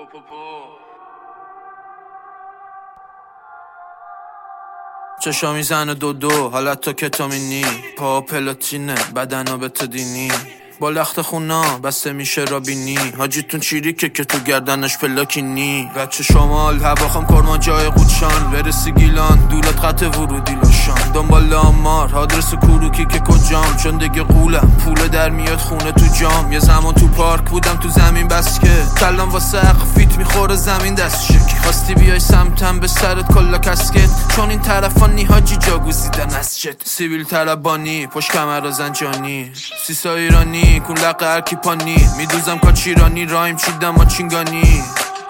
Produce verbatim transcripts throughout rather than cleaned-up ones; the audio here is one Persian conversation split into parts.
چشا میزنه دو دو حالت تو کتامینی، پا پلاتینه بدنو به تو دینی، با لخت خونا بسته میشه رابینی، حاجیتون چیریکه که تو گردنش پلاکینی. بچه شمال هواخم کرمان جای قودشان، برسی گیلان دولت قطع ورودی لاشان، دنبال آمار آدرس کوروکی که کجام، چون دیگه قولم پول در میاد خونه تو جام. یه زمان تو پارک بودم تو زمین بسکت، کلام واسه عقل فیت میخوره زمین دست شکی، خواستی بیای سمتم به سرت کلا کسکت، چون این طرفانی حاجی جاگوزیدن از چت، سیبیل طلبانی پشت کمر زنجانی، سیسا ایرانی کن لقه هرکی پانی، میدوزم کاچیرانی رایم چیدم ما چینگانی.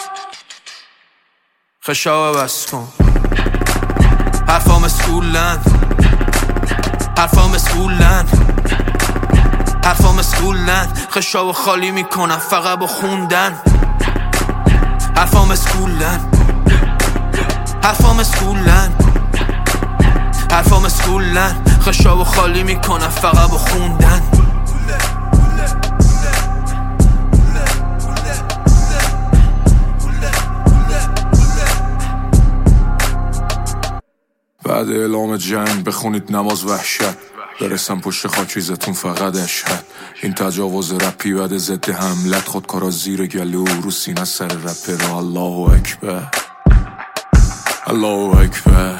خشاوه بس کن حرفام اسکولن، حرفام اسکولن، حرفام اسکولن، خشاوه خالی میکنم فقط با خوندن. حرفام اسکولن، حرفام اسکولن، حرفام اسکولن، خشاوه خالی میکنم فقط با خوندن. بعد اعلام جنگ بخونید نماز وحشت، برسم پشت خاکریزتون فقط اشهد. این تجاوز رپی بعد ضد حملت، خودکارا زیر گلو رو سینه سر رپر. الله اکبر، الله اکبر،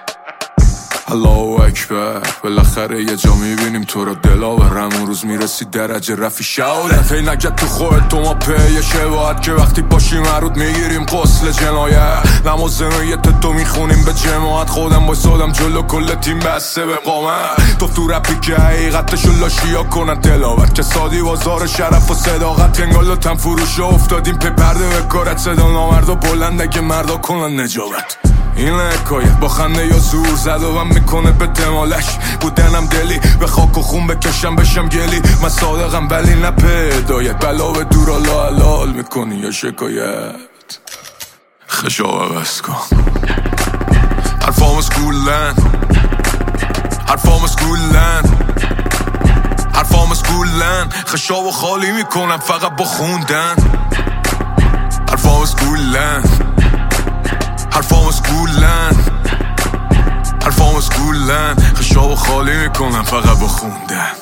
الله اکبر. بالاخره یه جا میبینیم تو رو دلاورم، اون روز میرسی درجه رفی شهادت. هی نگه تو خودت تو ما پی شباهت، که وقتی باشی مرود میگیریم قسل جنایت. نماز نیت تو میخونیم به جماعت، خودم بایستادم جلو کل تیم بسته به قامت. تو تو رپی که حقیقتشو لاشیا کنن تلاوت، که سادی بازار شرف و صداقت. انگال تن فروش افتادیم پی پرده به کارت، صدا نامرد و بلند اگه مردا کنن نجابت. این حکایت با خنده یا زور زد و من میکنه به دمالش، بودنم دلی به خاک و خون بکشم بشم گلی. من صادقم ولی نه پدایت، بلا به دور الله حلال میکنی یا شکایت. خشاوه بس کن حرفام اسکولن، حرفام اسکولن، حرفام اسکولن، خشاوه خالی میکنم فقط با خوندن. حرفام اسکولن، حرفام اسکولن، حرفام اسکولن، خشاوه خالی میکنم فقط با خوندن.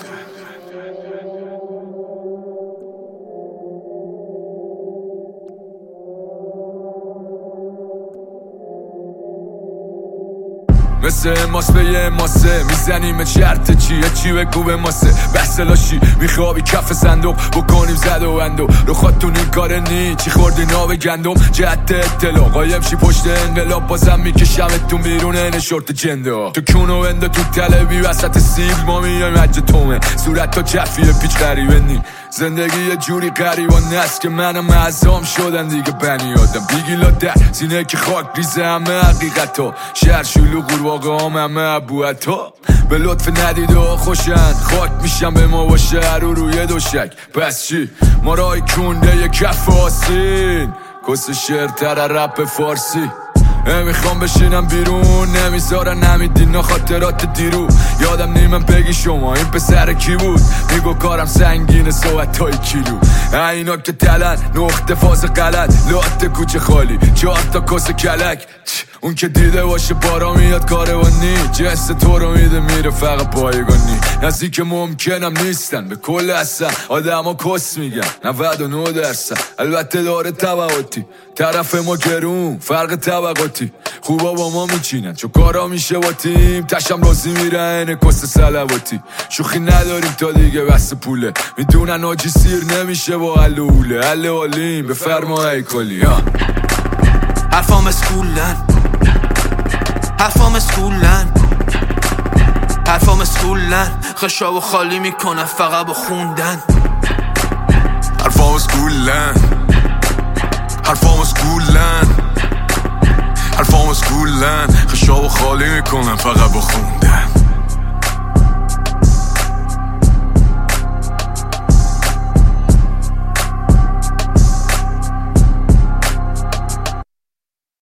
مثل ماس به یه ماسه میزنیم چرت چیه چی بگو به ماسه. بحث لاشی میخوابی کف صندوق بکنیم زد و اندو، رو خودتون این کار نی چی خوردی ناو گندم. جهت اطلاع قایم شی پشت انقلاب، بازم میکشمتون بیرون این شورت جنده. تو کونو انده تو تلوی وسط سیل، ما میایم عجه تومه صورت تا جفیه پیچ غریبه نی. زندگی یه جوری قریبان است که منم اعظام شدن دیگه بنی آدم. بیگیلا در سینه که خاک ریزه همه حقیقتا، شهر شلو قورباغه هم همه عبوعتا. به لطف ندیده ها خوشن خاک میشن به ما با شهر و روی دوشک. پس چی؟ ما رای کنده یه کف آسین، کس شعرتر رپ فارسی. نمیخوام بشینم بیرون، نمیذارن نمیدین خاطرات دیرو. یادم نیمم بگی شما این پسر کی بود، میگو کارم سنگینه صحبت های کیلو. اینا که تلن نقطه فاز غلط، لات کوچه خالی چهار تا کس کلک. اون که دیده باشه بارا میاد کاروانی، جنس تو رو میده میره فقط پایگانی. نزدیک ممکنم نیستن به کل اصلا، آدم ها کس میگن نود و نه درصد. البته داره طبقاتی، طرف ما گرون فرق طبقاتی. خوبا با ما میچینن چون کارا میشه با تیم، تشم رازی میره اینه کس سلواتی. شوخی نداریم تا دیگه بس پوله، میدونن آجی سیر نمیشه با علوله. حل حالیم به فرمای کلی. حرفام اسکولن، حرفام اسکولن، حرفام اسکولن، خشاوه خالی میکنم فقط با خوندن. حرفام اسکولن، حرفام اسکولن، حرفام اسکولن، خشاوه خالی میکنم فقط با خوندن.